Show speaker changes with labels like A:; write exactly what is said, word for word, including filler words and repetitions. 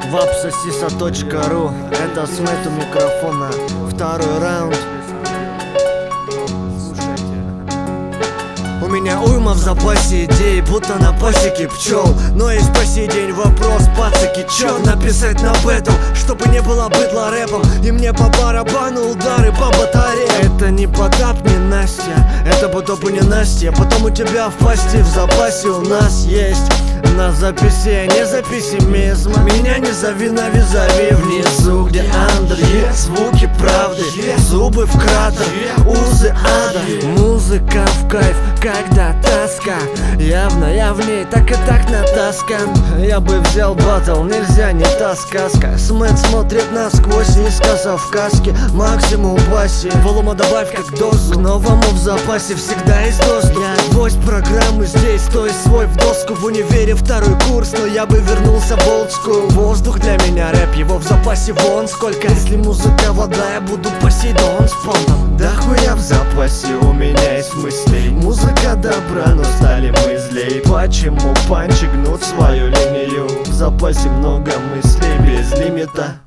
A: вапсосиса точка ру. Это Смэт у микрофона. Второй раунд. У меня уйма в запасе идей, будто на пасеке пчел. Но есть по сей день вопрос, пацаки, чё написать на бэтл, чтобы не было быдла рэпом, и мне по барабану удары по батарее. Это не Потап, не Настя, это потоп и не Настя. Потом у тебя в пасти в запасе у нас есть. На записи, не за пессимизм. Меня не зови на визави. Внизу, где Андрей, звуки правды, зубы в кратер, узы ада. Музыка в кайф, когда тоска. Явно я в ней так и так натаскан. Я бы взял батл, нельзя, не та сказка. Смэт смотрит насквозь, не сказав в каске. Максимум баси, волума добавь как дозу. К новому в запасе всегда есть доступ. Я гвоздь программы здесь, то есть свой в доску. В универе второй курс, но я бы вернулся в олдскул. Воздух для меня рэп, его в запасе вон сколько. Если музыка вода, я буду Посейдон с понтом. Да хуя в запасе у меня есть мыслей. Музыка добра, но стали мы злей. Почему панчи гнут свою линию? В запасе много мыслей без лимита.